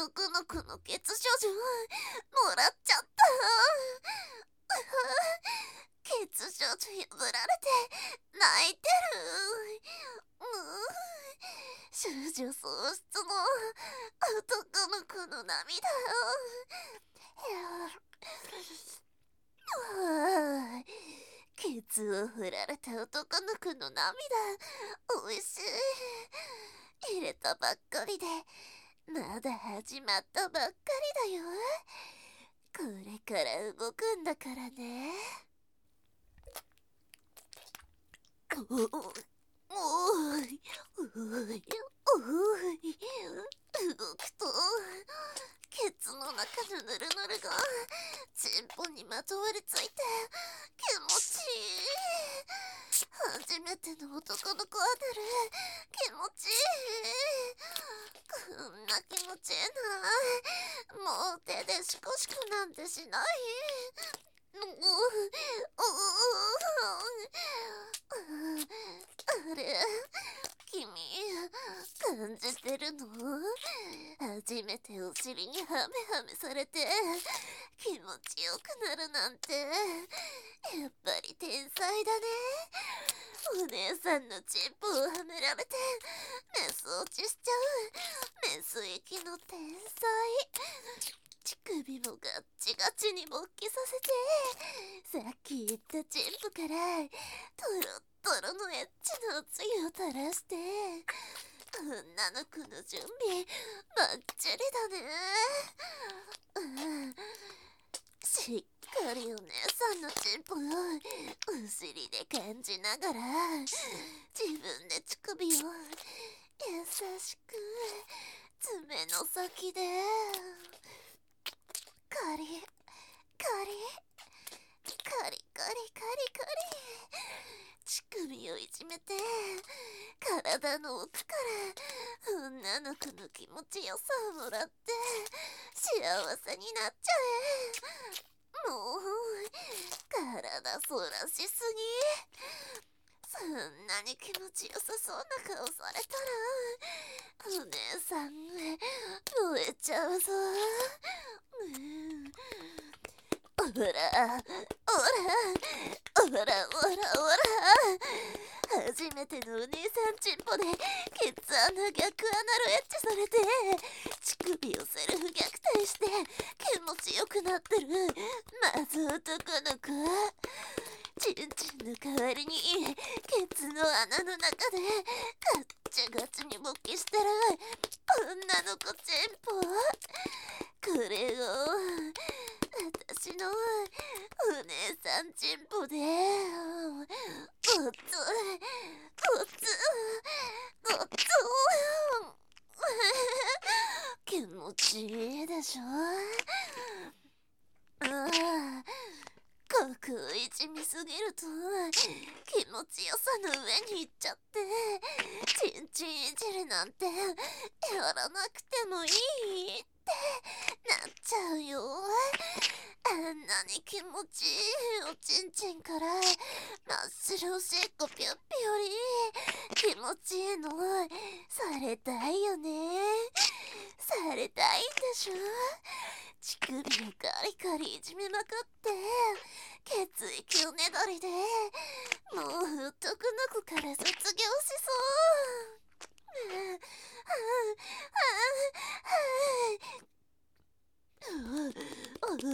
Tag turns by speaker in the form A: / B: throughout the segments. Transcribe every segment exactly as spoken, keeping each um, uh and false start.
A: 男の子の血処女もらっちゃった。血処女破られて泣いてる。少女喪失の男の子の涙。ケツを振られた男の子の涙、おいしい。入れたばっかりでまだ始まったばっかりだよ。これから動くんだからね。おおおいおいおい、動くとケツの中のヌルヌルがチンポにまとわりついて気持ちいい。初めての男の子はなる。気持ちいい。こんな気持ちいいな。もう手でシコシコなんてしない。おおあれ、君感じてるの？初めてお尻にハメハメされて気持ちよくなるなんて、やっぱり天才だね。お姉さんのチンポをはめられてメス落ちしちゃうメス行きの天才。乳首もガッチガチに勃起させて、さっき言ったチンポからトロットロのエッチのおつゆを垂らして、女の子の準備バッチリだね。うん、しっかりお姉さんのチンポをお尻で感じながら自分で乳首を優しく爪の先でカリカリカリカリカリカリ乳首をいじめて体の奥から女の子の気持ちよさをもらって幸せになっちゃえ。もう体そらしすぎ。そんなに気持ちよさそうな顔されたらお姉さん燃えちゃうぞ。うん、おらおらおらおらおら、初めてのお兄さんチンポでケツ穴逆アナルエッチされて乳首をセルフ虐待して気持ちよくなってるまず男の子。チンチンの代わりにケツの穴の中でガッチガチに勃起してる女の子チンポ。これを私のお姉さんチンポでおっとおっとおっと気持ちいいでしょ。ああ、ここをいじみすぎると気持ちよさの上に行っちゃってチンチンいじりなんてやらなくてもいいってなっちゃうよ。あんなに気持ちいいおちんちんから真っ白おしっこぴょっぴより気持ちいいのされたいよね。されたいんでしょ。乳首をガリガリいじめまくって血液をねだりでもう男の子から卒業しそう。はあはあはあは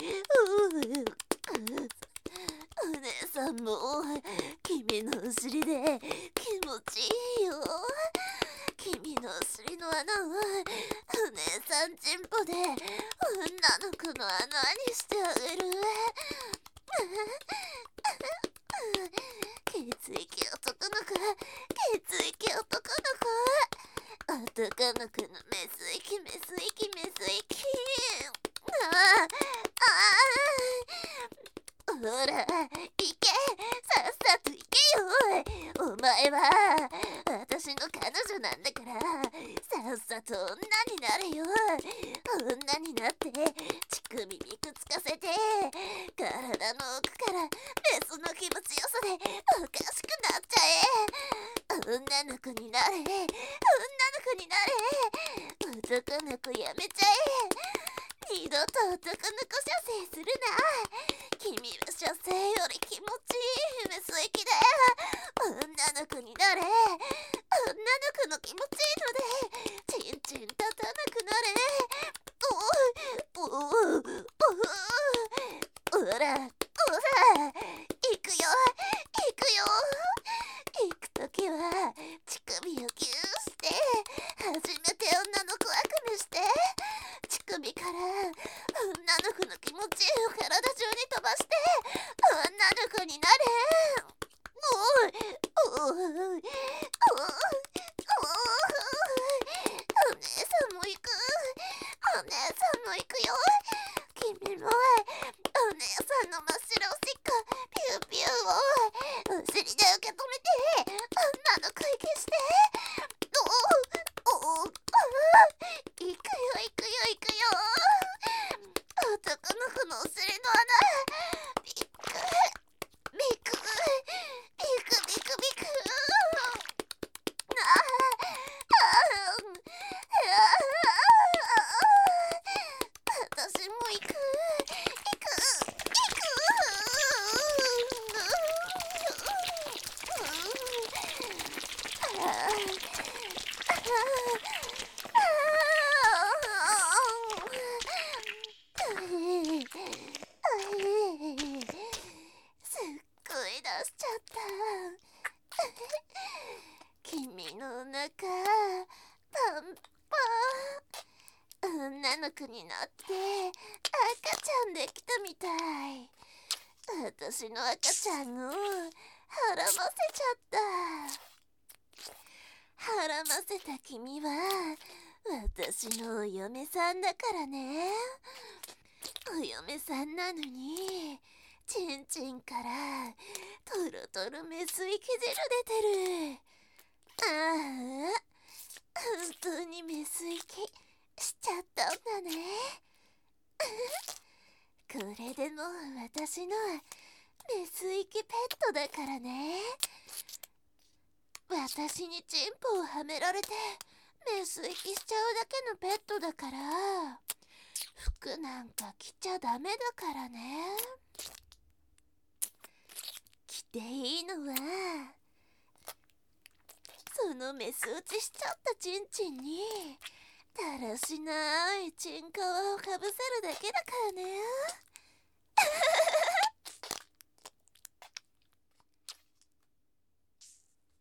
A: あ、お姉さんも君のお尻で気持ちいいよ。君のお尻の穴をお姉さんチンポで女の子の穴にしてあげる。血液男の子血液男の子男の子のメス息メス息メス息。ああああ、ほら行けさっさと行けよ。お前は私の彼女なんだからさっさと女になれよ。女になって乳首にくっつかせて体の奥からメスの気持ちよさでおかしくなっちゃえ。女の子になれ女の子になれ。 男の子やめちゃえ。二度と男の子射精するな。君は射精より気持ちいい夢吸い気だよ。女の子になれ。女の子の気持ちいいのでチンチン立たなくなれ。おおおおおらおら行くよ行くよ。行くときは乳首をギューして初めて女の子をあくめして乳首から女の子の気持ちを体中に飛ばして女の子になれ。おおおおおおお姉さんも行く。お姉さんも行くよ。君もお姉さんの真っ白おしっこピューピューをお尻で受け止めて女の声消して。おおおお行くよ行くよ行くよ。男の子のお尻の穴ビクビクビクビクビク。あああ私も行く行く行く。ああすっごい出しちゃった。君のお腹パンパン。女の子になって赤ちゃんできたみたい。私の赤ちゃんをはらませちゃった。はらませた君は私のお嫁さんだからね。お嫁さんなのにチンチンからトロトロメスイキ汁出てる。ああ本当にメスイキしちゃったんだね。これでもう私のメスイキペットだからね。私にチンポをはめられてメスイキしちゃうだけのペットだから服なんか着ちゃダメだからね。着ていいのはそのメス打ちしちゃったチンチンにだらしないチン皮をかぶせるだけだからね。